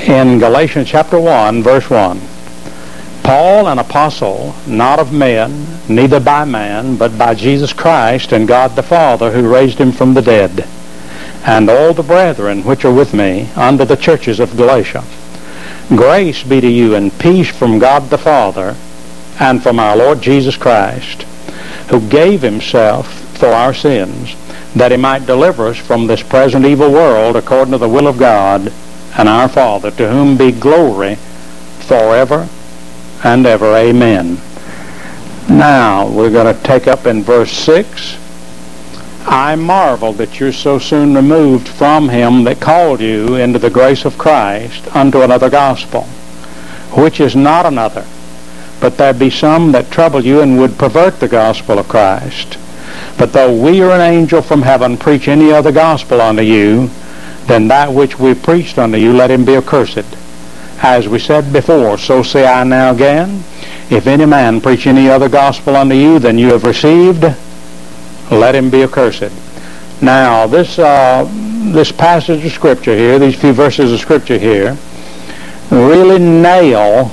in Galatians chapter 1, verse 1. Paul, an apostle, not of men, neither by man, but by Jesus Christ and God the Father, who raised him from the dead, and all the brethren which are with me unto the churches of Galatia. Grace be to you and peace from God the Father and from our Lord Jesus Christ, who gave himself for our sins, that he might deliver us from this present evil world, according to the will of God and our Father, to whom be glory forever and ever. Amen. Now, we're going to take up in verse 6. I marvel that you're so soon removed from him that called you into the grace of Christ unto another gospel, which is not another, but there be some that trouble you and would pervert the gospel of Christ. But though we or an angel from heaven preach any other gospel unto you than that which we preached unto you, let him be accursed. As we said before, so say I now again, if any man preach any other gospel unto you than you have received, let him be accursed. Now, this passage of Scripture here, these few verses of Scripture here, really nail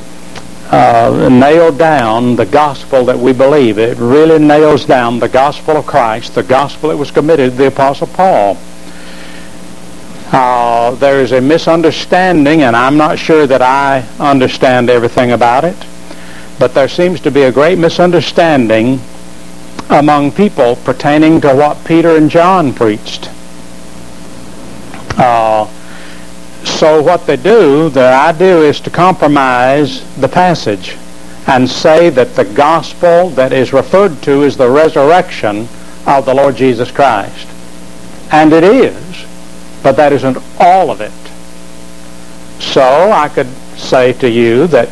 down the gospel that we believe. It really nails down the gospel of Christ, the gospel that was committed to the Apostle Paul. There is a misunderstanding, and I'm not sure that I understand everything about it, but there seems to be a great misunderstanding among people pertaining to what Peter and John preached. So what they do, their idea is to compromise the passage and say that the gospel that is referred to is the resurrection of the Lord Jesus Christ. And it is, but that isn't all of it. So I could say to you that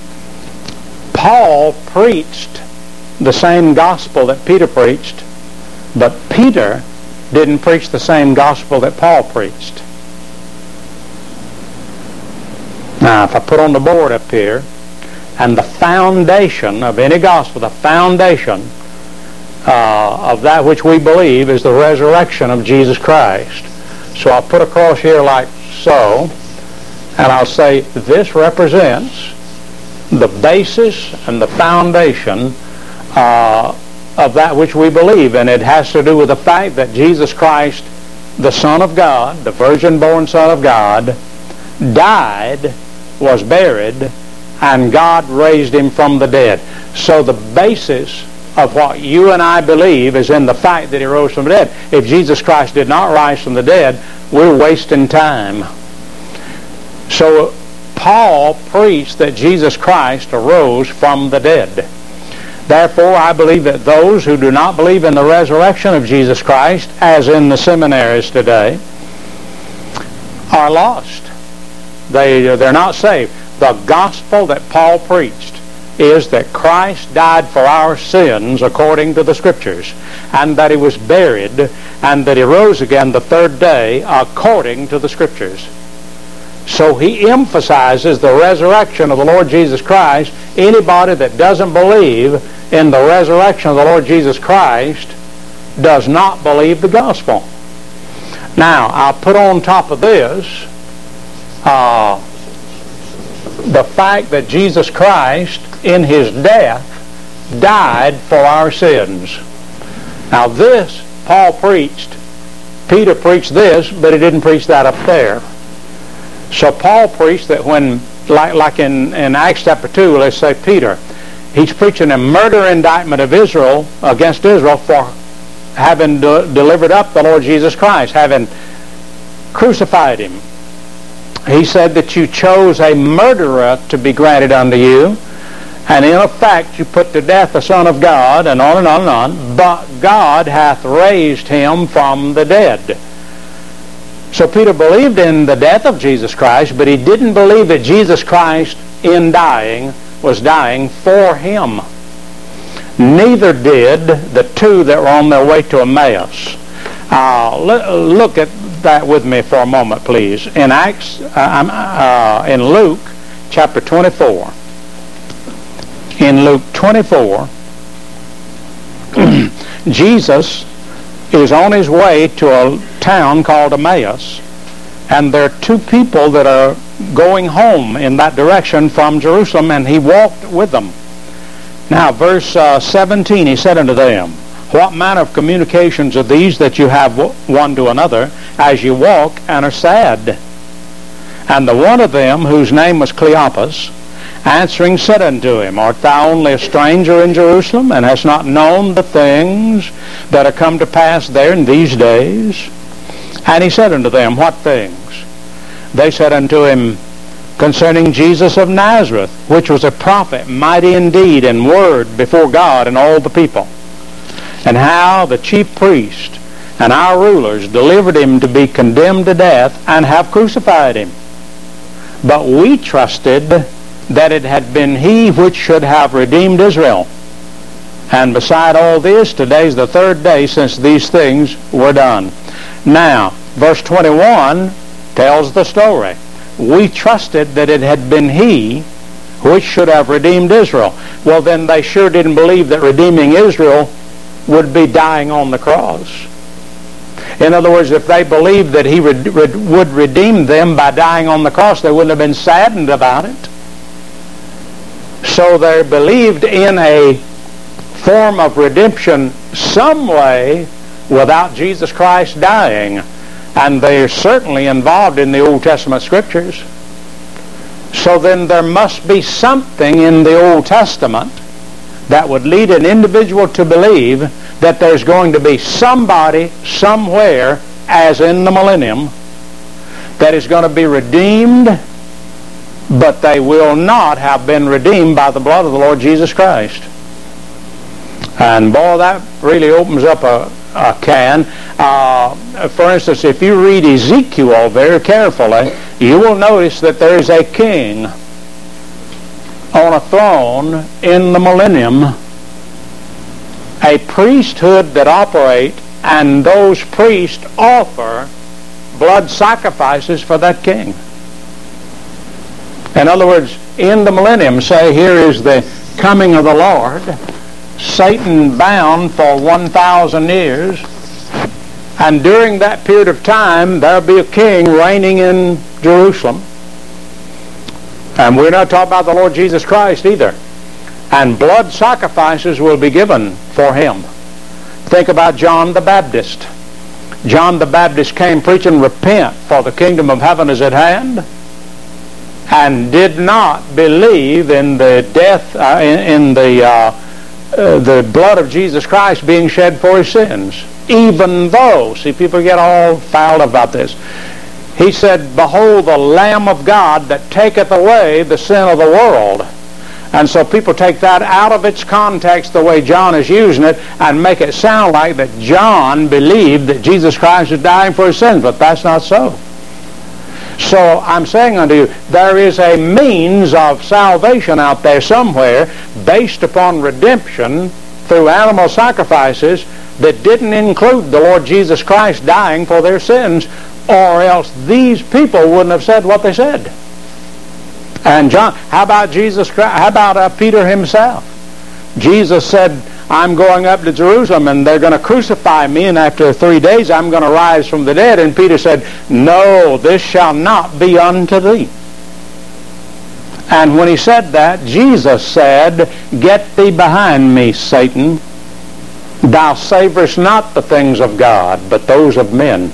Paul preached the same gospel that Peter preached, but Peter didn't preach the same gospel that Paul preached. Now, if I put on the board up here, and the foundation of any gospel, the foundation of that which we believe is the resurrection of Jesus Christ. So I'll put across here like so, and I'll say this represents the basis and the foundation of that which we believe, and it has to do with the fact that Jesus Christ, the Son of God, the virgin-born Son of God, died, was buried, and God raised him from the dead. So the basis of what you and I believe is in the fact that he rose from the dead. If Jesus Christ did not rise from the dead, we're wasting time. So Paul preached that Jesus Christ arose from the dead. Therefore, I believe that those who do not believe in the resurrection of Jesus Christ, as in the seminaries today, are lost. They're not saved. The gospel that Paul preached is that Christ died for our sins according to the Scriptures, and that he was buried, and that he rose again the third day according to the Scriptures. So he emphasizes the resurrection of the Lord Jesus Christ. Anybody that doesn't believe in the resurrection of the Lord Jesus Christ does not believe the gospel. Now, I'll put on top of this the fact that Jesus Christ, in his death, died for our sins. Now this, Paul preached. Peter preached this, but he didn't preach that up there. So Paul preached that when, like in Acts chapter 2, let's say Peter, he's preaching a murder indictment of Israel, against Israel, for having delivered up the Lord Jesus Christ, having crucified him. He said that you chose a murderer to be granted unto you, and in effect you put to death the Son of God, and on and on and on, but God hath raised him from the dead. So Peter believed in the death of Jesus Christ, but he didn't believe that Jesus Christ, in dying, was dying for him. Neither did the two that were on their way to Emmaus. Look at that with me for a moment, please. In in Luke chapter 24. In Luke 24, Jesus is on his way to a town called Emmaus, And there are two people that are going home in that direction from Jerusalem, and he walked with them. Now, verse 17, he said unto them, What manner of communications are these that you have one to another, as you walk and are sad? And the one of them, whose name was Cleopas, answering said unto him, Art thou only a stranger in Jerusalem, and hast not known the things that are come to pass there in these days? And he said unto them, What things? They said unto him, Concerning Jesus of Nazareth, which was a prophet, mighty in deed and word before God and all the people, and how the chief priest and our rulers delivered him to be condemned to death, and have crucified him. But we trusted that it had been he which should have redeemed Israel. And beside all this, today's the third day since these things were done. Now, verse 21 tells the story. We trusted that it had been he which should have redeemed Israel. Well, then they sure didn't believe that redeeming Israel would be dying on the cross. In other words, if they believed that he would redeem them by dying on the cross, they wouldn't have been saddened about it. So they believed in a form of redemption some way without Jesus Christ dying. And they're certainly involved in the Old Testament Scriptures. So then there must be something in the Old Testament that would lead an individual to believe that there's going to be somebody somewhere, as in the millennium, that is going to be redeemed, but they will not have been redeemed by the blood of the Lord Jesus Christ. And boy, that really opens up a can. For instance, if you read Ezekiel very carefully, you will notice that there is a king on a throne in the millennium, a priesthood that operate, and those priests offer blood sacrifices for that king. In other words, in the millennium, say here is the coming of the Lord, Satan bound for 1,000 years, and during that period of time there'll be a king reigning in Jerusalem. And we're not talking about the Lord Jesus Christ either. And blood sacrifices will be given for him. Think about John the Baptist. John the Baptist came preaching, Repent, for the kingdom of heaven is at hand, and did not believe in the death, the blood of Jesus Christ being shed for his sins. Even though, see, people get all fouled about this. He said, Behold the Lamb of God that taketh away the sin of the world. And so people take that out of its context, the way John is using it, and make it sound like that John believed that Jesus Christ was dying for his sins, but that's not so. So I'm saying unto you, there is a means of salvation out there somewhere based upon redemption through animal sacrifices that didn't include the Lord Jesus Christ dying for their sins, or else these people wouldn't have said what they said. And John, how about Jesus Christ? How about Peter himself? Jesus said, I'm going up to Jerusalem and they're going to crucify me, and after 3 days I'm going to rise from the dead. And Peter said, No, this shall not be unto thee. And when he said that, Jesus said, Get thee behind me, Satan. Thou savorest not the things of God, but those of men.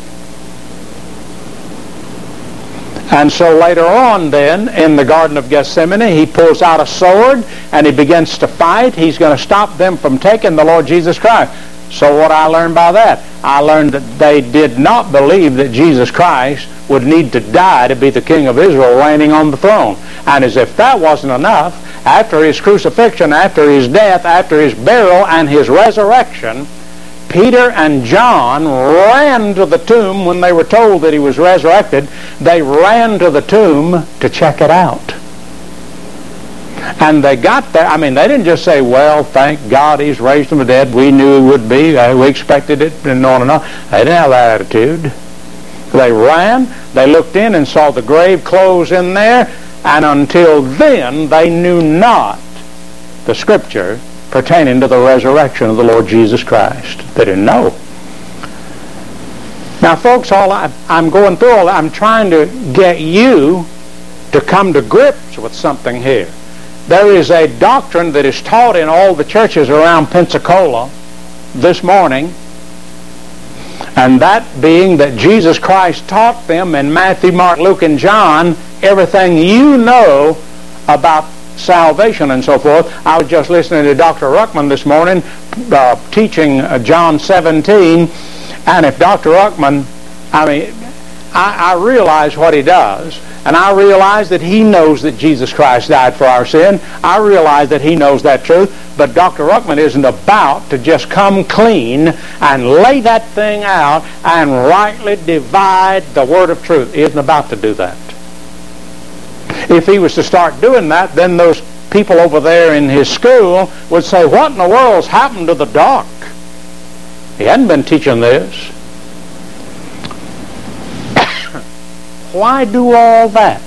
And so later on then, in the Garden of Gethsemane, he pulls out a sword and he begins to fight. He's going to stop them from taking the Lord Jesus Christ. So what I learned by that? I learned that they did not believe that Jesus Christ would need to die to be the King of Israel reigning on the throne. And as if that wasn't enough, after his crucifixion, after his death, after his burial, and his resurrection, Peter and John ran to the tomb when they were told that he was resurrected. They ran to the tomb to check it out. And they got there. I mean, they didn't just say, well, thank God he's raised from the dead. We knew it would be. We expected it, and on and on. They didn't have that attitude. They ran. They looked in and saw the grave clothes in there. And until then, they knew not the Scripture pertaining to the resurrection of the Lord Jesus Christ. They didn't know. Now, folks, I'm going through all that. I'm trying to get you to come to grips with something here. There is a doctrine that is taught in all the churches around Pensacola this morning, and that being that Jesus Christ taught them in Matthew, Mark, Luke, and John everything you know about salvation and so forth. I was just listening to Dr. Ruckman this morning teaching John 17, and if Dr. Ruckman, I realize what he does, and I realize that he knows that Jesus Christ died for our sin. I realize that he knows that truth, but Dr. Ruckman isn't about to just come clean and lay that thing out and rightly divide the word of truth. He isn't about to do that. If he was to start doing that, then those people over there in his school would say, what in the world's happened to the doc? He hadn't been teaching this. Why do all that?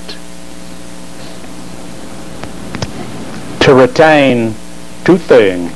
To retain two things: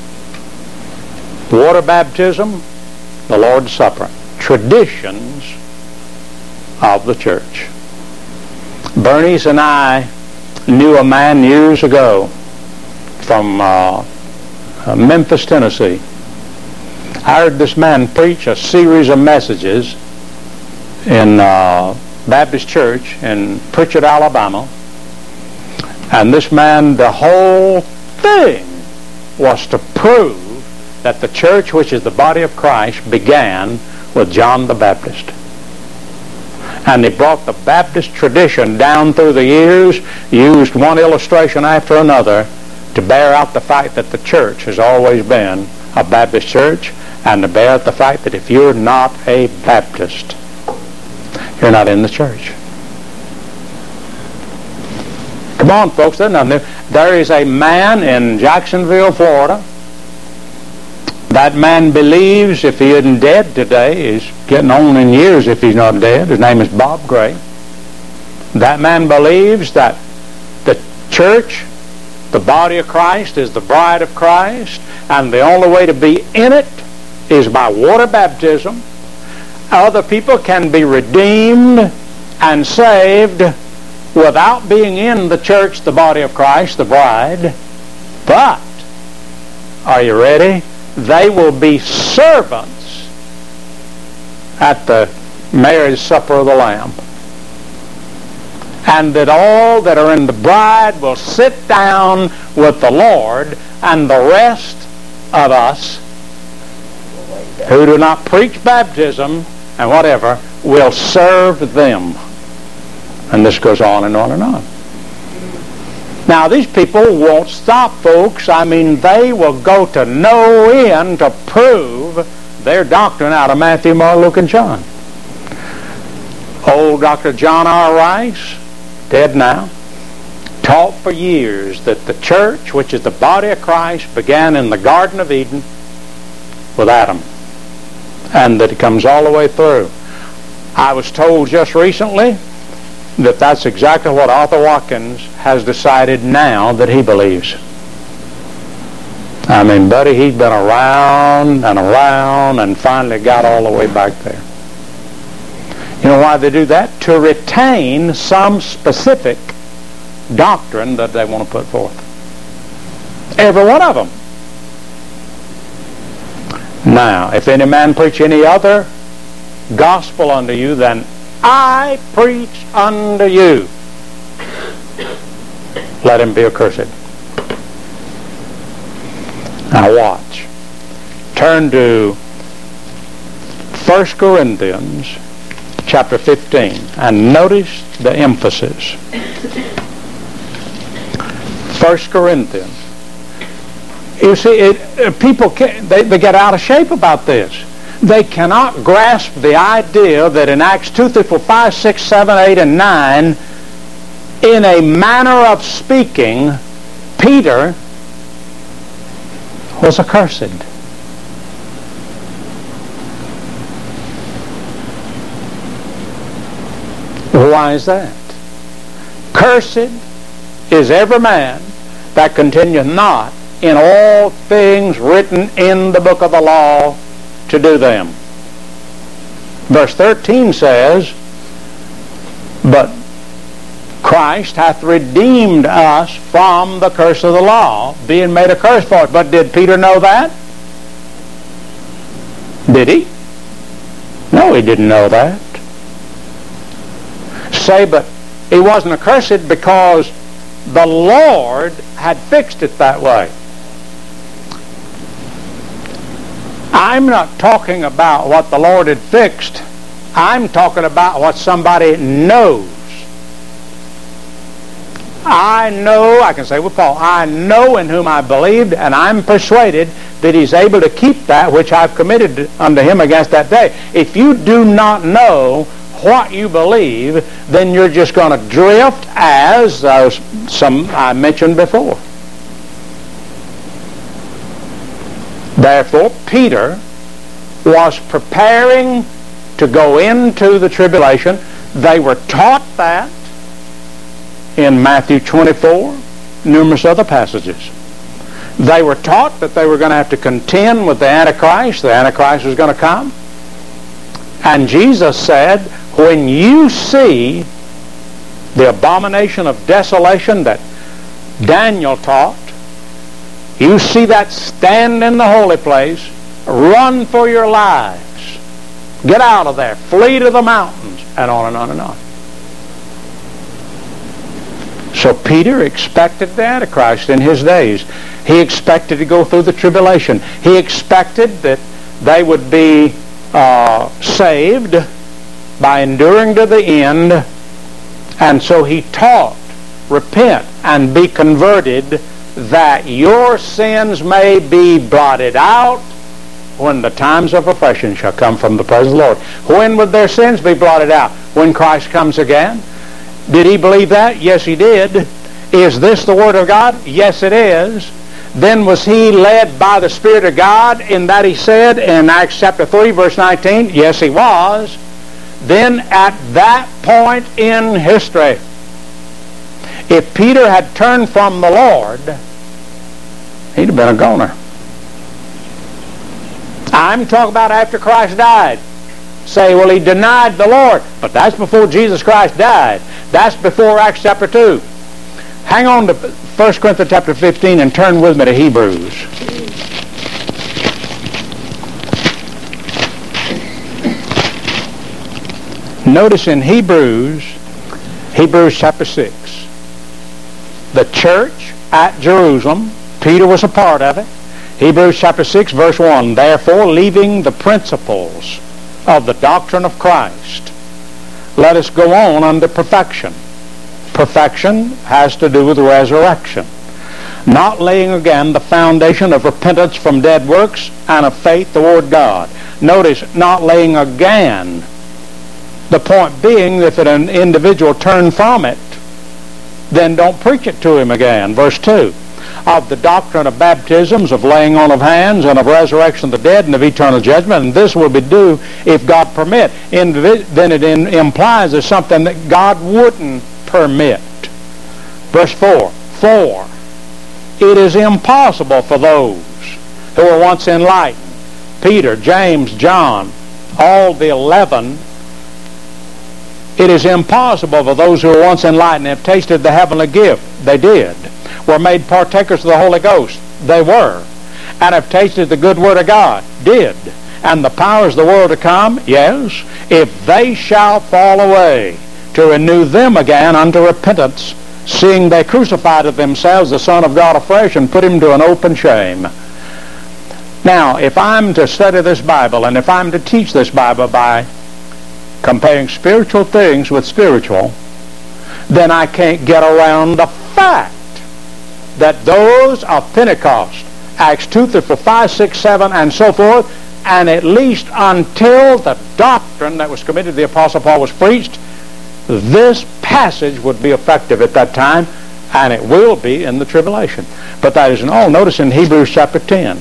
water baptism, the Lord's Supper, traditions of the church. Bernice and I knew a man years ago from Memphis, Tennessee. I heard this man preach a series of messages in Baptist Church in Pritchard, Alabama. And this man, the whole thing was to prove that the church, which is the body of Christ, began with John the Baptist. And he brought the Baptist tradition down through the years, used one illustration after another to bear out the fact that the church has always been a Baptist church, and to bear out the fact that if you're not a Baptist, you're not in the church. Come on, folks. There is a man in Jacksonville, Florida. That man believes, if he isn't dead today, he's getting on in years if he's not dead. His name is Bob Gray. That man believes that the church, the body of Christ, is the bride of Christ, and the only way to be in it is by water baptism. Other people can be redeemed and saved without being in the church, the body of Christ, the bride. But, are you ready? They will be servants at the marriage supper of the Lamb. And that all that are in the bride will sit down with the Lord, and the rest of us who do not preach baptism and whatever will serve them. And this goes on and on and on. Now, these people won't stop, folks. They will go to no end to prove their doctrine out of Matthew, Mark, Luke, and John. Old Dr. John R. Rice, dead now, taught for years that the church, which is the body of Christ, began in the Garden of Eden with Adam, and that it comes all the way through. I was told just recently that that's exactly what Arthur Watkins has decided now that he believes. Buddy, he's been around and around and finally got all the way back there. You know why they do that? To retain some specific doctrine that they want to put forth. Every one of them. Now, if any man preach any other gospel unto you than I preach unto you, let him be accursed. Now watch. Turn to 1 Corinthians chapter 15 and notice the emphasis. 1 Corinthians. You see, people they get out of shape about this. They cannot grasp the idea that in Acts 2, 3, 4, 5, 6, 7, 8, and 9, in a manner of speaking, Peter was accursed. Why is that? Cursed is every man that continueth not in all things written in the book of the law to do them. Verse 13 says, but Christ hath redeemed us from the curse of the law, being made a curse for us. But did Peter know that? Did he? No, he didn't know that. Say, but he wasn't accursed because the Lord had fixed it that way. I'm not talking about what the Lord had fixed. I'm talking about what somebody knows. I know, I can say with Paul, I know in whom I believed, and I'm persuaded that he's able to keep that which I've committed unto him against that day. If you do not know what you believe, then you're just going to drift, as some I mentioned before. Therefore, Peter was preparing to go into the tribulation. They were taught that in Matthew 24, numerous other passages. They were taught that they were going to have to contend with the Antichrist. The Antichrist was going to come. And Jesus said, when you see the abomination of desolation that Daniel taught, you see that stand in the holy place, run for your lives. Get out of there. Flee to the mountains. And on and on and on. So Peter expected the Antichrist in his days. He expected to go through the tribulation. He expected that they would be saved by enduring to the end. And so he taught, repent and be converted, that your sins may be blotted out when the times of refreshing shall come from the presence of the Lord. When would their sins be blotted out? When Christ comes again. Did he believe that? Yes, he did. Is this the Word of God? Yes, it is. Then was he led by the Spirit of God in that he said in Acts chapter 3, verse 19? Yes, he was. Then at that point in history, if Peter had turned from the Lord, he'd have been a goner. I'm talking about after Christ died. Say, well, he denied the Lord. But that's before Jesus Christ died. That's before Acts chapter 2. Hang on to 1 Corinthians chapter 15 and turn with me to Hebrews. Notice in Hebrews chapter 6, the church at Jerusalem, Peter was a part of it. Hebrews chapter 6, verse 1, therefore, leaving the principles of the doctrine of Christ, let us go on unto perfection. Perfection has to do with resurrection. Not laying again the foundation of repentance from dead works and of faith toward God. Notice, not laying again. The point being, if an individual turned from it, then don't preach it to him again. Verse 2. Of the doctrine of baptisms, of laying on of hands, and of resurrection of the dead, and of eternal judgment, and this will be due if God permit. Then it implies there's something that God wouldn't permit. Verse 4. For it is impossible for those who were once enlightened, Peter, James, John, all the 11, it is impossible for those who were once enlightened and have tasted the heavenly gift. They did. Were made partakers of the Holy Ghost. They were. And have tasted the good word of God. Did. And the powers of the world to come. Yes. If they shall fall away, to renew them again unto repentance, seeing they crucified of themselves the Son of God afresh and put him to an open shame. Now, if I'm to study this Bible, and if I'm to teach this Bible by comparing spiritual things with spiritual, then I can't get around the fact that those of Pentecost, Acts 2 through 5, 6, 7, and so forth, and at least until the doctrine that was committed to the Apostle Paul was preached, this passage would be effective at that time, and it will be in the tribulation. But that isn't all. Notice in Hebrews chapter 10.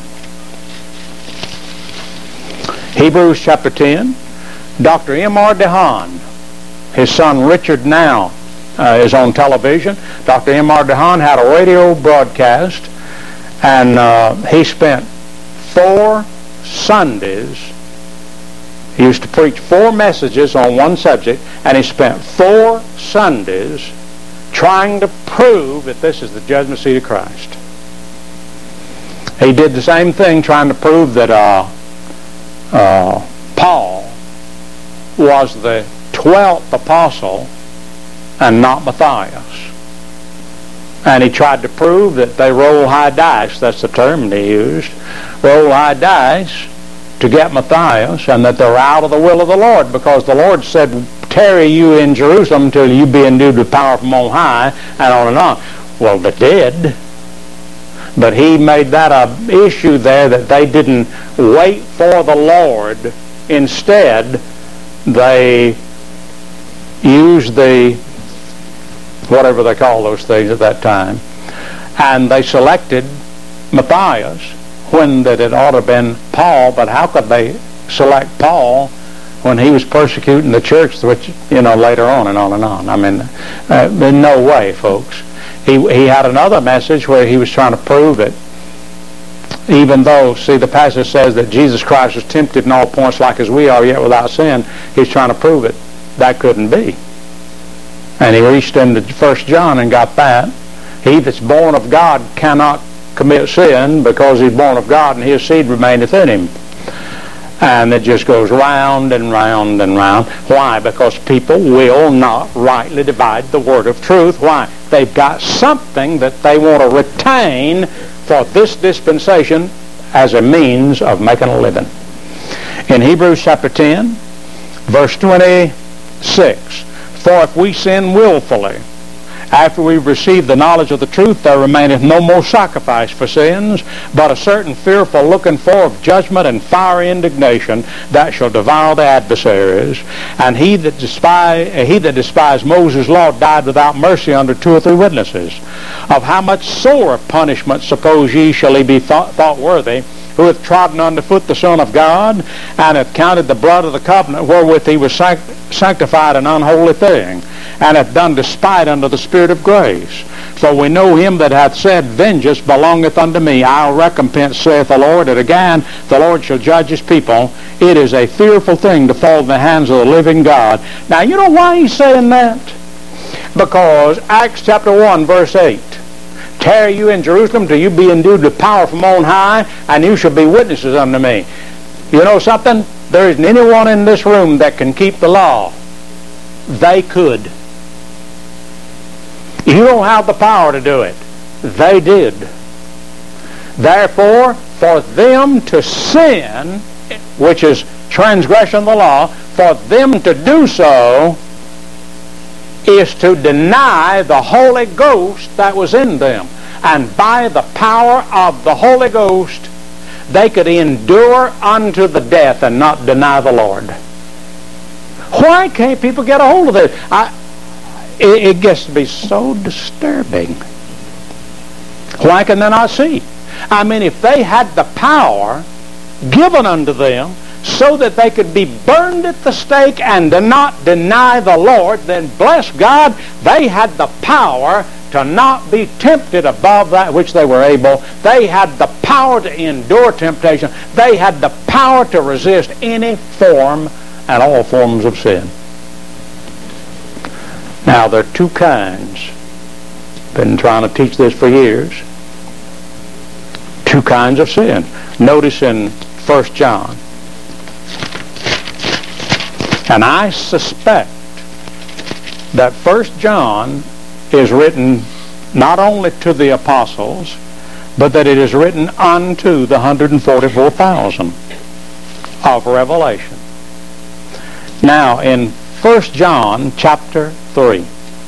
Hebrews chapter 10, Dr. M.R. DeHaan, his son Richard now is on television. Dr. M.R. DeHaan had a radio broadcast, and he spent 4 Sundays He used to preach 4 messages on one subject, and he spent 4 Sundays trying to prove that this is the judgment seat of Christ. He did the same thing trying to prove that Paul was the 12th apostle and not Matthias. And he tried to prove that they roll high dice, that's the term they used, roll high dice to get Matthias, and that they're out of the will of the Lord, because the Lord said, tarry you in Jerusalem until you be endued with power from on high, and on and on. Well, they did. But he made that an issue there that they didn't wait for the Lord. Instead, they used the, whatever they call those things at that time, and they selected Matthias when that it ought to have been Paul. But how could they select Paul when he was persecuting the church, which, later on and on and on? I mean, in no way, folks. He had another message where he was trying to prove it. Even though, see, the passage says that Jesus Christ was tempted in all points like as we are, yet without sin, he's trying to prove it. That couldn't be. And he reached into 1 John and got that. He that's born of God cannot commit sin, because he's born of God and his seed remaineth in him. And it just goes round and round and round. Why? Because people will not rightly divide the word of truth. Why? They've got something that they want to retain for this dispensation as a means of making a living. In Hebrews chapter 10, verse 26, for if we sin willfully, after we've received the knowledge of the truth, there remaineth no more sacrifice for sins, but a certain fearful looking for of judgment and fiery indignation that shall devour the adversaries. And he that despised Moses' law died without mercy under 2 or 3 witnesses. Of how much sorer punishment suppose ye shall he be thought worthy, who hath trodden under foot the Son of God, and hath counted the blood of the covenant wherewith he was sanctified an unholy thing, and hath done despite unto the Spirit of grace. For we know him that hath said, vengeance belongeth unto me, I'll recompense, saith the Lord. And again, the Lord shall judge his people. It is a fearful thing to fall in the hands of the living God. Now, you know why he's saying that? Because Acts chapter 1, verse 8, tarry you in Jerusalem till you be endued with power from on high, and you shall be witnesses unto me. You know something? There isn't anyone in this room that can keep the law. They could. You don't have the power to do it. They did. Therefore, for them to sin, which is transgression of the law, for them to do so is to deny the Holy Ghost that was in them. And by the power of the Holy Ghost, they could endure unto the death and not deny the Lord. Why can't people get a hold of this? It gets to be so disturbing. Why can they not see? I mean, if they had the power given unto them so that they could be burned at the stake and to not deny the Lord, then bless God, they had the power to not be tempted above that which they were able. They had the power to endure temptation. They had the power to resist any form and all forms of sin. Now, there are 2 kinds. Been trying to teach this for years. 2 kinds of sin. Notice in 1 John. And I suspect that 1 John is written not only to the apostles, but that it is written unto the 144,000 of Revelation. Now, in 1 John chapter 3,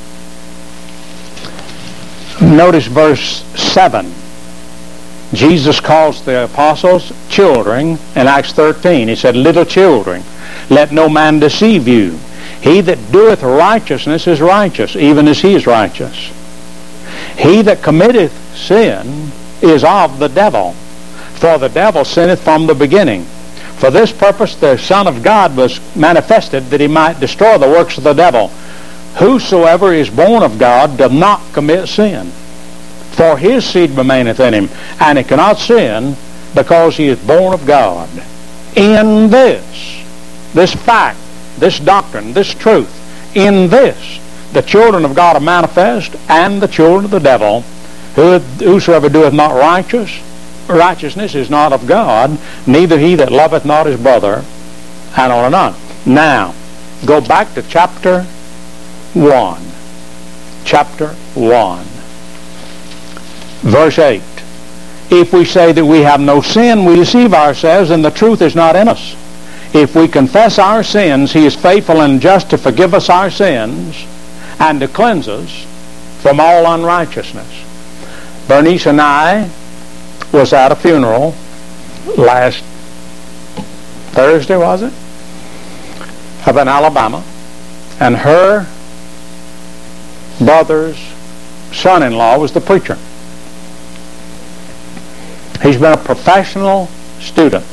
notice verse 7. Jesus calls the apostles children in Acts 13. He said, little children, let no man deceive you. He that doeth righteousness is righteous, even as he is righteous. He that committeth sin is of the devil, for the devil sinneth from the beginning. For this purpose the Son of God was manifested, that he might destroy the works of the devil. Whosoever is born of God doth not commit sin, for his seed remaineth in him, and he cannot sin, because he is born of God. In this this fact, this doctrine, this truth. In this, the children of God are manifest, and the children of the devil. Whosoever doeth not righteousness is not of God, neither he that loveth not his brother, and on and on. Now, go back to chapter 1. Chapter 1. Verse 8. If we say that we have no sin, we deceive ourselves, and the truth is not in us. If we confess our sins, he is faithful and just to forgive us our sins and to cleanse us from all unrighteousness. Bernice and I was at a funeral last Thursday, was it? Up in Alabama. And her brother's son-in-law was the preacher. He's been a professional student.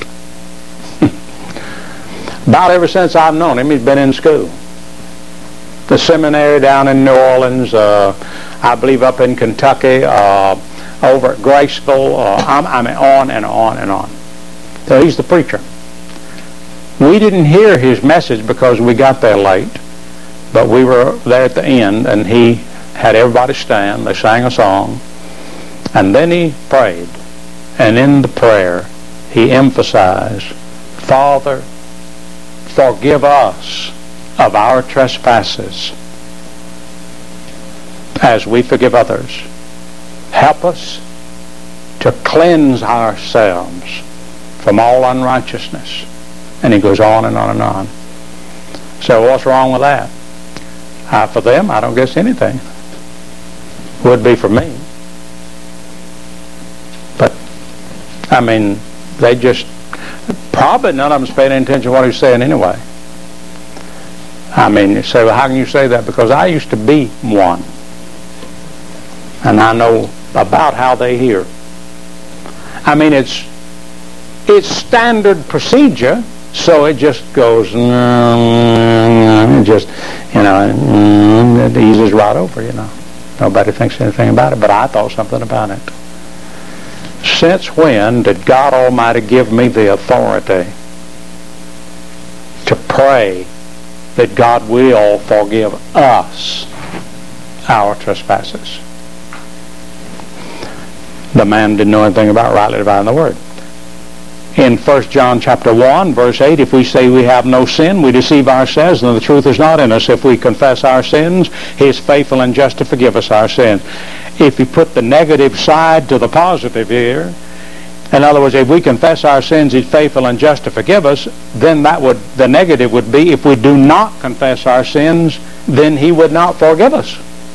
About ever since I've known him, he's been in school. The seminary down in New Orleans, I believe up in Kentucky, over at Graceville, I mean on and on and on. So he's the preacher. We didn't hear his message because we got there late, but we were there at the end, and he had everybody stand. They sang a song, and then he prayed. And in the prayer, he emphasized, Father, forgive us of our trespasses as we forgive others. Help us to cleanse ourselves from all unrighteousness. And he goes on and on and on. So what's wrong with that? For them, I don't guess anything. Would be for me. But, I mean, they just, probably none of them's paying any attention to what he's saying anyway. I mean, you say, well, how can you say that? Because I used to be one. And I know about how they hear. I mean, it's standard procedure, so it just goes, it just, it eases right over, Nobody thinks anything about it, but I thought something about it. Since when did God Almighty give me the authority to pray that God will forgive us our trespasses? The man didn't know anything about rightly dividing the word. In 1 John chapter 1, verse 8, if we say we have no sin, we deceive ourselves, and the truth is not in us. If we confess our sins, he is faithful and just to forgive us our sins. If you put the negative side to the positive here, in other words, if we confess our sins, he's faithful and just to forgive us, then the negative would be, if we do not confess our sins, then he would not forgive us.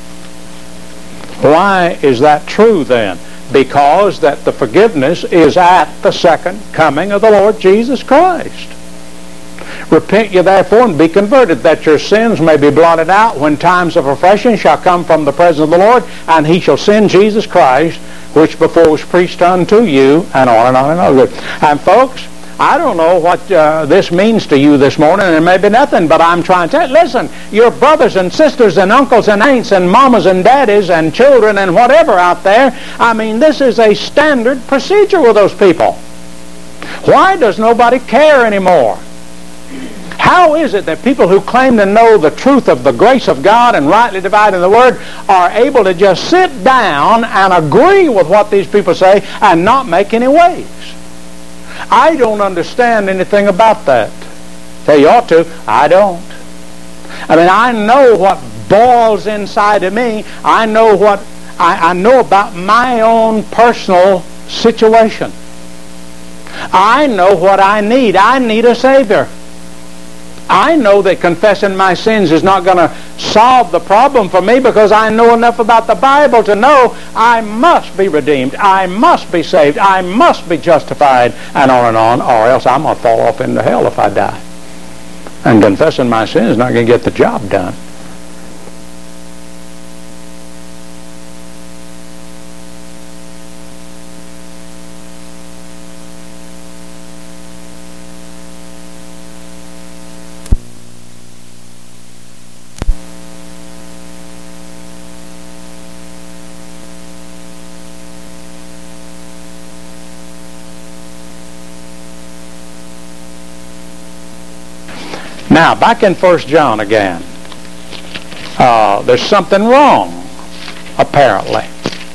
Why is that true then? Because that the forgiveness is at the second coming of the Lord Jesus Christ. Repent ye therefore and be converted, that your sins may be blotted out when times of refreshing shall come from the presence of the Lord, and he shall send Jesus Christ, which before was preached unto you, and on and on and on. And folks, I don't know what this means to you this morning, and it may be nothing, but I'm trying to tell you, listen, your brothers and sisters and uncles and aunts and mamas and daddies and children and whatever out there, I mean, this is a standard procedure with those people. Why does nobody care anymore? How is it that people who claim to know the truth of the grace of God and rightly dividing the word are able to just sit down and agree with what these people say and not make any waves? I don't understand anything about that. Say you ought to. I don't. I mean, I know what boils inside of me. I know what I know about my own personal situation. I know what I need. I need a Savior. I know that confessing my sins is not going to solve the problem for me, because I know enough about the Bible to know I must be redeemed, I must be saved, I must be justified, and on, or else I'm going to fall off into hell if I die. And confessing my sins is not going to get the job done. Now, back in 1 John again. There's something wrong, apparently.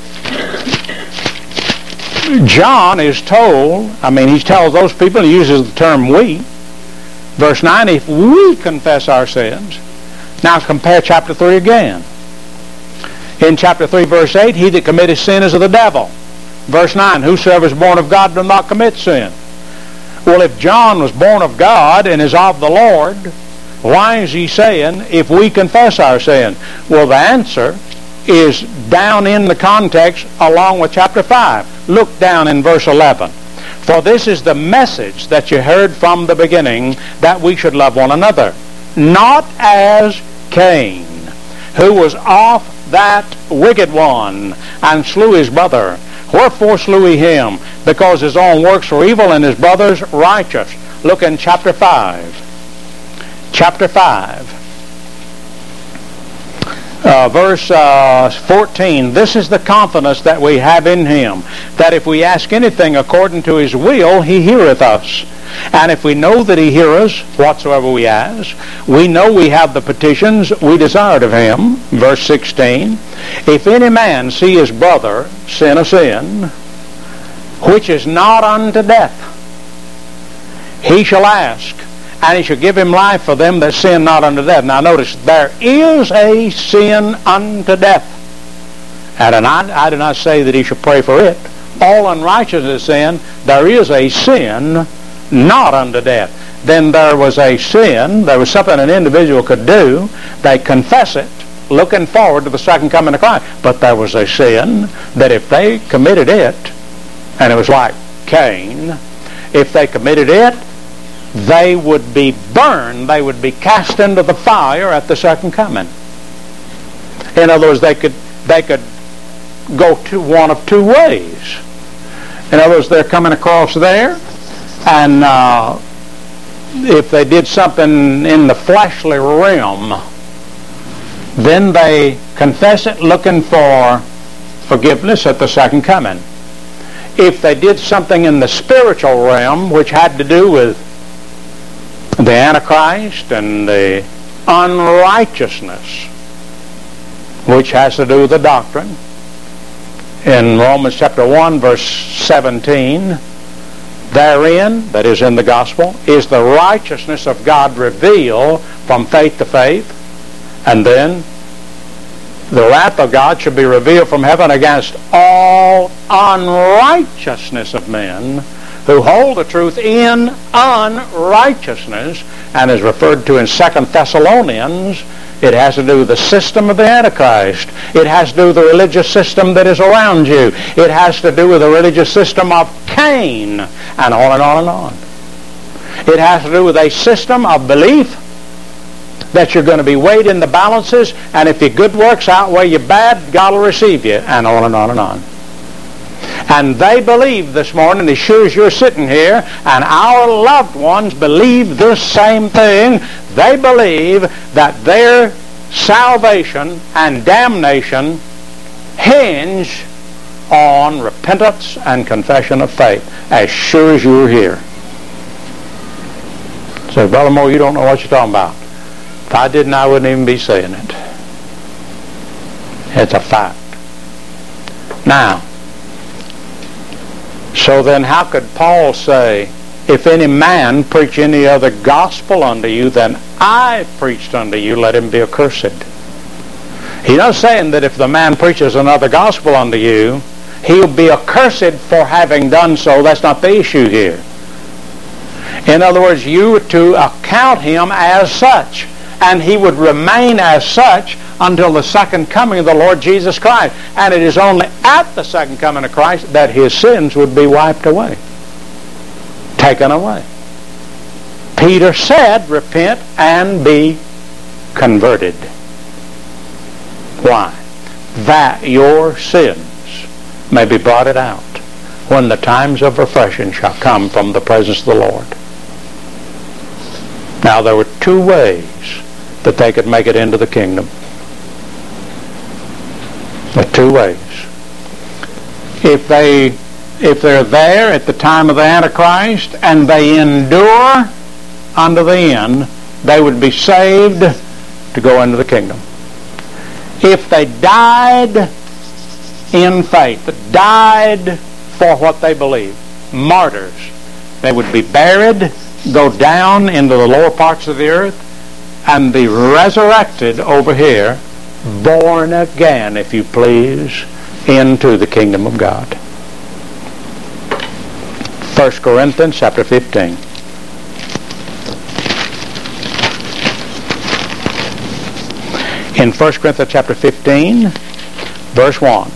John is told, he tells those people, he uses the term we. Verse 9, if we confess our sins. Now compare chapter 3 again. In chapter 3, verse 8, he that committeth sin is of the devil. Verse 9, whosoever is born of God does not commit sin. Well, if John was born of God and is of the Lord, why is he saying, if we confess our sin? Well, the answer is down in the context along with chapter 5. Look down in verse 11. For this is the message that you heard from the beginning, that we should love one another. Not as Cain, who was of that wicked one, and slew his brother. Wherefore slew he him? Because his own works were evil, and his brother's righteous. Look in chapter 5. Chapter 5. Verse 14, this is the confidence that we have in him, that if we ask anything according to his will, he heareth us. And if we know that he heareth us whatsoever we ask, we know we have the petitions we desired of him. Verse 16, if any man see his brother sin a sin, which is not unto death, he shall ask, and he shall give him life for them that sin not unto death. Now notice, there is a sin unto death. And I do not say that he shall pray for it. All unrighteousness is sin. There is a sin not unto death. Then there was a sin, there was something an individual could do. They confess it, looking forward to the second coming of Christ. But there was a sin that if they committed it, and it was like Cain, if they committed it, they would be burned, they would be cast into the fire at the second coming. In other words, they could go to one of two ways. In other words, they're coming across there, and if they did something in the fleshly realm, then they confess it looking for forgiveness at the second coming. If they did something in the spiritual realm, which had to do with the Antichrist and the unrighteousness, which has to do with the doctrine. In Romans chapter 1, verse 17, therein, that is in the gospel, is the righteousness of God revealed from faith to faith, and then the wrath of God should be revealed from heaven against all unrighteousness of men who hold the truth in unrighteousness, and is referred to in 2 Thessalonians. It has to do with the system of the Antichrist. It has to do with the religious system that is around you. It has to do with the religious system of Cain, and on and on and on. It has to do with a system of belief that you're going to be weighed in the balances, and if your good works outweigh your bad, God will receive you, and on and on and on. And they believe this morning, as sure as you're sitting here, and our loved ones believe this same thing. They believe that their salvation and damnation hinge on repentance and confession of faith, as sure as you're here. So, Brother Moore, you don't know what you're talking about. If I didn't, I wouldn't even be saying it. It's a fact. Now, so then how could Paul say, if any man preach any other gospel unto you than I preached unto you, let him be accursed? He's not saying that if the man preaches another gospel unto you, he'll be accursed for having done so. That's not the issue here. In other words, you are to account him as such, and he would remain as such until the second coming of the Lord Jesus Christ. And it is only at the second coming of Christ that his sins would be wiped away, taken away. Peter said, repent and be converted. Why? That your sins may be blotted out when the times of refreshing shall come from the presence of the Lord. Now there were two ways that they could make it into the kingdom. There are two ways. If they're there at the time of the Antichrist and they endure unto the end, they would be saved to go into the kingdom. If they died in faith, died for what they believed, martyrs, they would be buried, go down into the lower parts of the earth, and be resurrected over here, born again, if you please, into the kingdom of God. 1 Corinthians chapter 15. In 1 Corinthians chapter 15, verse 1.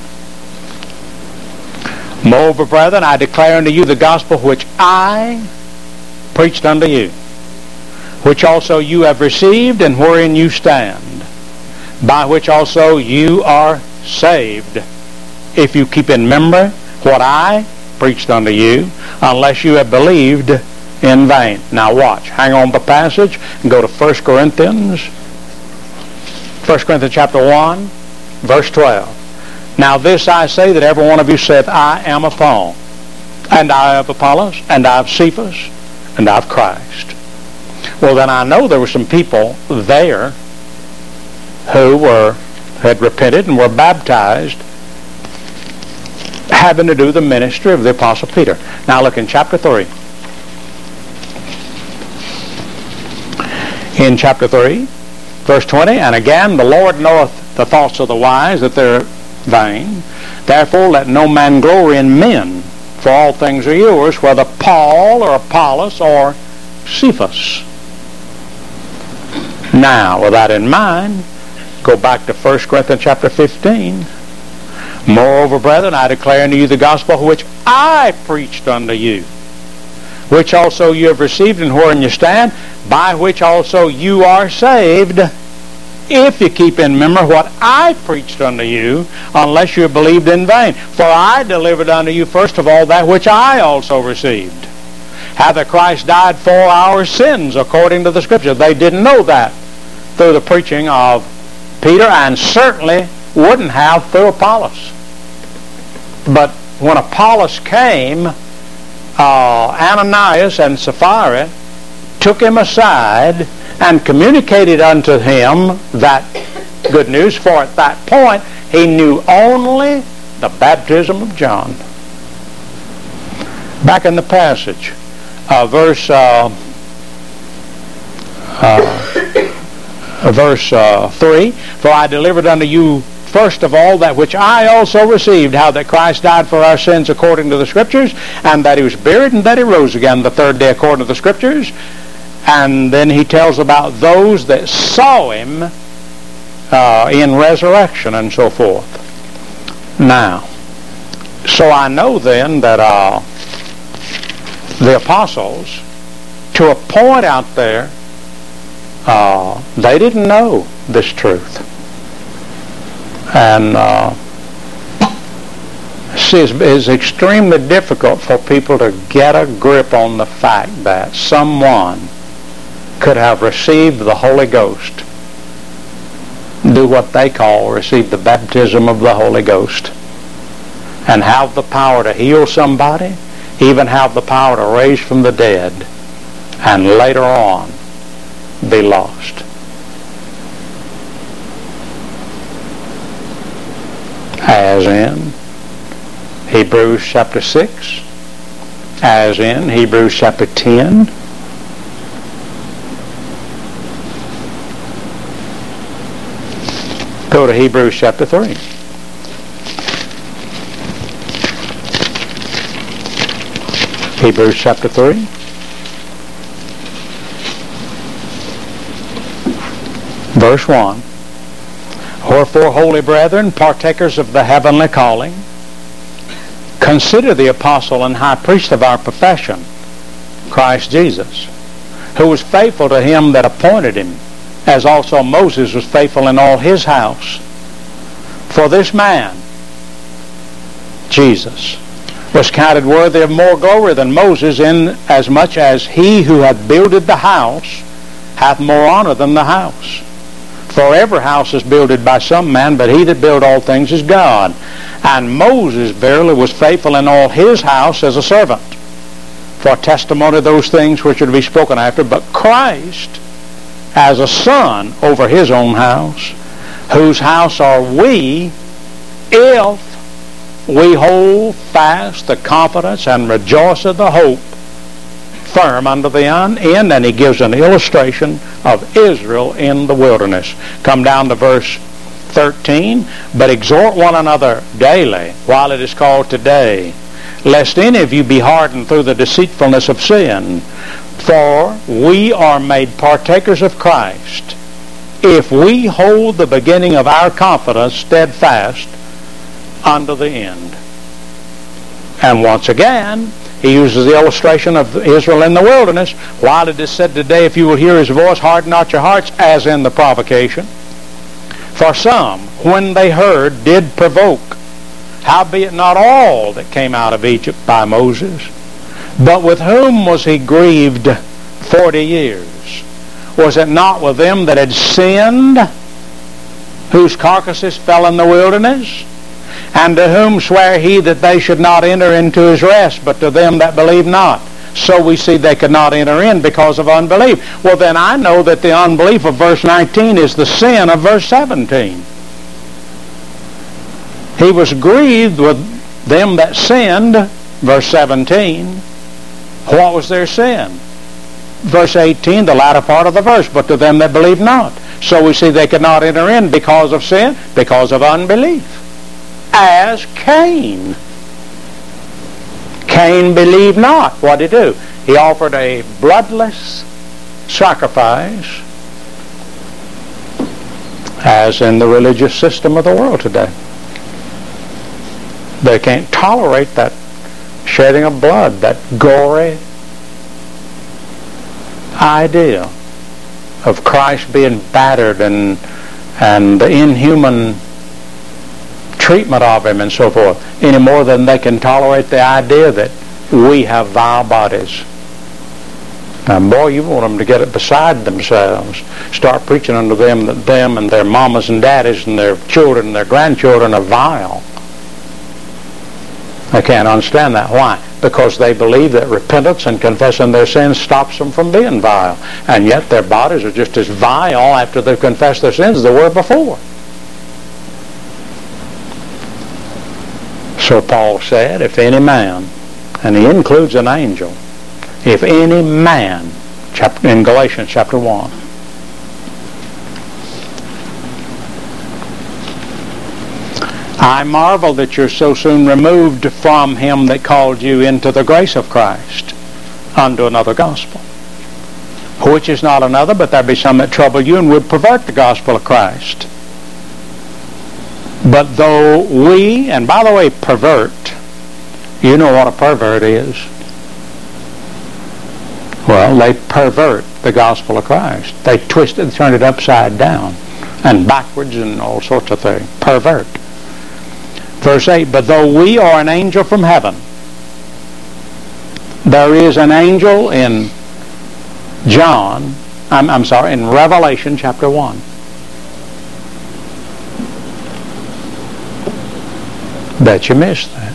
Moreover, brethren, I declare unto you the gospel which I preached unto you, which also you have received, and wherein you stand, by which also you are saved, if you keep in memory what I preached unto you, unless you have believed in vain. Now watch. Hang on the passage and go to 1 Corinthians. 1 Corinthians chapter 1, verse 12. Now this I say, that every one of you saith, I am of Paul, and I have Apollos, and I have Cephas, and I have Christ. Well, then I know there were some people there who had repented and were baptized, having to do the ministry of the Apostle Peter. Now look in chapter 3. In chapter 3, verse 20, and again, the Lord knoweth the thoughts of the wise, that they're vain. Therefore let no man glory in men, for all things are yours, whether Paul or Apollos or Cephas. Now, with that in mind, go back to 1 Corinthians chapter 15. Moreover, brethren, I declare unto you the gospel which I preached unto you, which also you have received, and wherein you stand, by which also you are saved, if you keep in memory what I preached unto you, unless you have believed in vain. For I delivered unto you first of all that which I also received, how that Christ died for our sins according to the Scripture. They didn't know that through the preaching of Peter, and certainly wouldn't have through Apollos. But when Apollos came, Ananias and Sapphira took him aside and communicated unto him that good news, for at that point he knew only the baptism of John. Back in the passage, verse 3, for I delivered unto you first of all that which I also received, how that Christ died for our sins according to the Scriptures, and that he was buried, and that he rose again the third day according to the Scriptures. And then he tells about those that saw him in resurrection and so forth. Now, so I know then that the apostles, to a point out there, they didn't know this truth. And it's extremely difficult for people to get a grip on the fact that someone could have received the Holy Ghost, do what they call receive the baptism of the Holy Ghost, and have the power to heal somebody, even have the power to raise from the dead, and later on be lost. As in Hebrews chapter 6, as in Hebrews chapter 10, go to Hebrews chapter 3. Hebrews chapter 3. Verse 1. Wherefore, holy brethren, partakers of the heavenly calling, consider the apostle and high priest of our profession, Christ Jesus, who was faithful to him that appointed him, as also Moses was faithful in all his house. For this man, Jesus, was counted worthy of more glory than Moses, in as much as he who hath builded the house hath more honor than the house. For every house is builded by some man, but he that built all things is God. And Moses verily was faithful in all his house as a servant, for testimony of those things which are to be spoken after. But Christ as a son over his own house, whose house are we if we hold fast the confidence and rejoice of the hope firm unto the end. And he gives an illustration of Israel in the wilderness. Come down to verse 13. But exhort one another daily while it is called today, lest any of you be hardened through the deceitfulness of sin. For we are made partakers of Christ, if we hold the beginning of our confidence steadfast unto the end. And once again, he uses the illustration of Israel in the wilderness. While it is said today, if you will hear his voice, harden not your hearts, as in the provocation. For some, when they heard, did provoke. Howbeit not all that came out of Egypt by Moses. But with whom was he grieved 40 years? Was it not with them that had sinned, whose carcasses fell in the wilderness? And to whom sware he that they should not enter into his rest, but to them that believe not? So we see they could not enter in because of unbelief. Well, then I know that the unbelief of verse 19 is the sin of verse 17. He was grieved with them that sinned, verse 17. What was their sin? Verse 18, the latter part of the verse, but to them that believe not. So we see they could not enter in because of sin, because of unbelief. As Cain. Cain believed not. What did he do? He offered a bloodless sacrifice, as in the religious system of the world today. They can't tolerate that shedding of blood, that gory idea of Christ being battered and the inhuman treatment of him and so forth, any more than they can tolerate the idea that we have vile bodies. Now, boy, you want them to get it beside themselves. Start preaching unto them that them and their mamas and daddies and their children and their grandchildren are vile. I can't understand that. Why? Because they believe that repentance and confessing their sins stops them from being vile. And yet their bodies are just as vile after they've confessed their sins as they were before. So Paul said, if any man, and he includes an angel, if any man, in Galatians chapter 1, I marvel that you're so soon removed from him that called you into the grace of Christ unto another gospel, which is not another, but there be some that trouble you and would pervert the gospel of Christ. But though we, and by the way, pervert, you know what a pervert is. Well, they pervert the gospel of Christ. They twist it and turn it upside down and backwards and all sorts of things. Pervert. Verse 8, but though we are an angel from heaven, there is an angel in in Revelation chapter 1. Bet you missed that.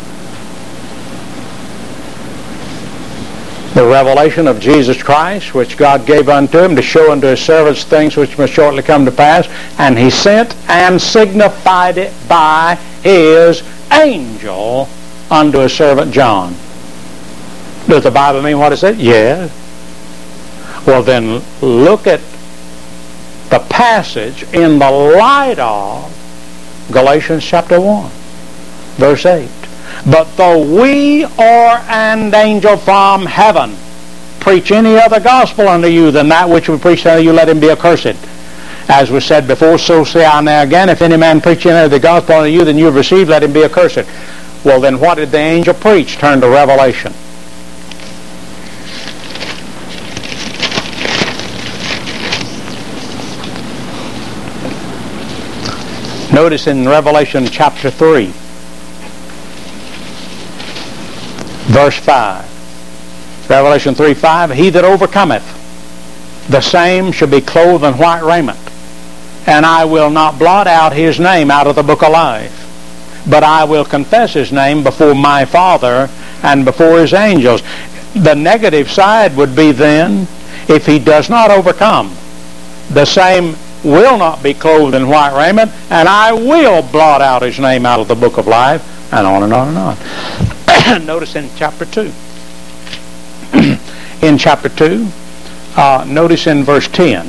The revelation of Jesus Christ, which God gave unto him to show unto his servants things which must shortly come to pass, and he sent and signified it by his angel unto his servant John. Does the Bible mean what it said? Yes. Well, then look at the passage in the light of Galatians chapter 1, verse 8. But though we or an angel from heaven preach any other gospel unto you than that which we preach unto you, let him be accursed. As was said before, so say I now again, if any man preach any other gospel unto you than you have received, let him be accursed. Well, then what did the angel preach? Turn to Revelation. Notice in Revelation chapter 3, verse 5. Revelation 3:5, he that overcometh, the same shall be clothed in white raiment, and I will not blot out his name out of the book of life, but I will confess his name before my Father and before his angels. The negative side would be then, if he does not overcome, the same will not be clothed in white raiment, and I will blot out his name out of the book of life, and on and on and on. Notice in chapter 2. In chapter 2, notice in verse 10.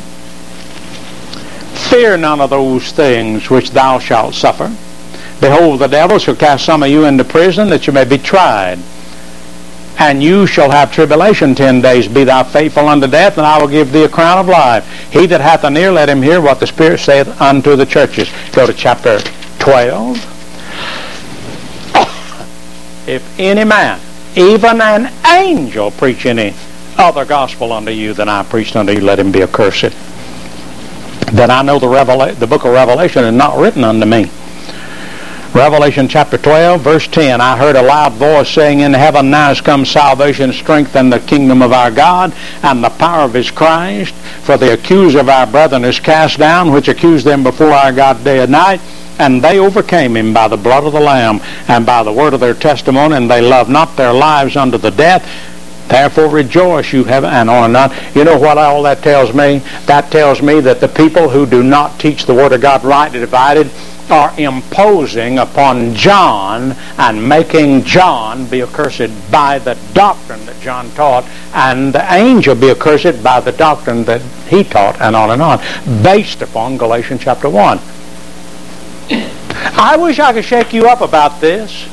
Fear none of those things which thou shalt suffer. Behold, the devil shall cast some of you into prison, that you may be tried. And you shall have tribulation 10 days. Be thou faithful unto death, and I will give thee a crown of life. He that hath an ear, let him hear what the Spirit saith unto the churches. Go to chapter 12. If any man, even an angel, preach any other gospel unto you than I preached unto you, let him be accursed. Then I know the book of Revelation is not written unto me. Revelation chapter 12, verse 10, I heard a loud voice saying, in heaven now is come salvation, strength, and the kingdom of our God, and the power of his Christ. For the accuser of our brethren is cast down, which accused them before our God day and night. And they overcame him by the blood of the Lamb, and by the word of their testimony, and they loved not their lives unto the death. Therefore rejoice, you have, and on and on. You know what all that tells me? That tells me that the people who do not teach the Word of God rightly divided are imposing upon John and making John be accursed by the doctrine that John taught, and the angel be accursed by the doctrine that he taught, and on, based upon Galatians chapter 1. I wish I could shake you up about this.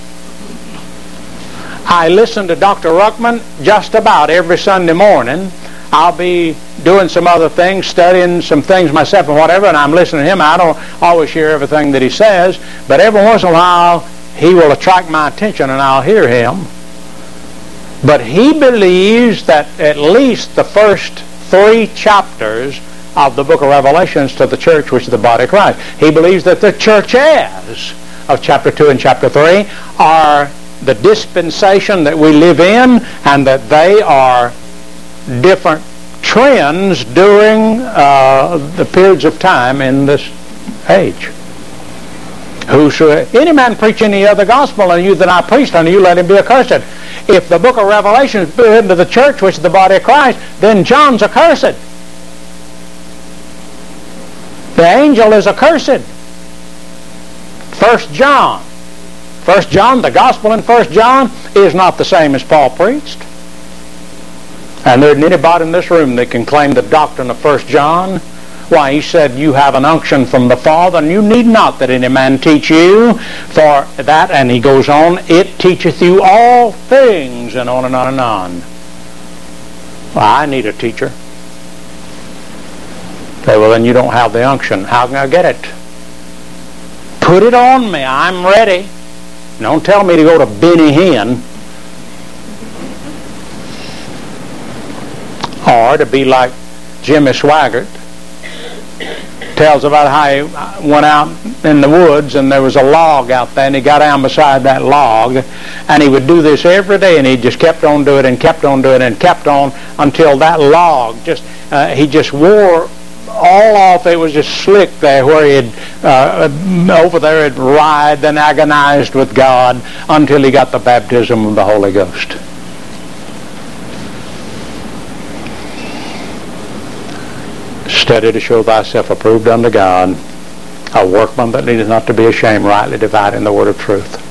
I listen to Dr. Ruckman just about every Sunday morning. I'll be doing some other things, studying some things myself and whatever, and I'm listening to him. I don't always hear everything that he says, but every once in a while he will attract my attention and I'll hear him. But he believes that at least the first 3 chapters of the book of Revelations to the church, which is the body of Christ. He believes that the churches of chapter 2 and chapter 3 are the dispensation that we live in, and that they are different trends during the periods of time in this age. Any man preach any other gospel unto you than I preached unto you, let him be accursed. If the book of Revelation is given to the church, which is the body of Christ, then John's accursed. The angel is accursed. 1 John, the gospel in 1 John is not the same as Paul preached. And there isn't anybody in this room that can claim the doctrine of 1 John. Why, he said, you have an unction from the Father, and you need not that any man teach you. For that, and he goes on, it teacheth you all things, and on and on and on. Well, I need a teacher. Say, well, then you don't have the unction. How can I get it? Put it on me. I'm ready. Don't tell me to go to Benny Hinn. Or to be like Jimmy Swaggart. Tells about how he went out in the woods and there was a log out there, and he got down beside that log, and he would do this every day, and he just kept on doing it and kept on doing it and kept on until that log he just wore all off. It was just slick there where he had over there had writhed and agonized with God until he got the baptism of the Holy Ghost. Study to show thyself approved unto God, a workman that needeth not to be ashamed, rightly dividing the word of truth.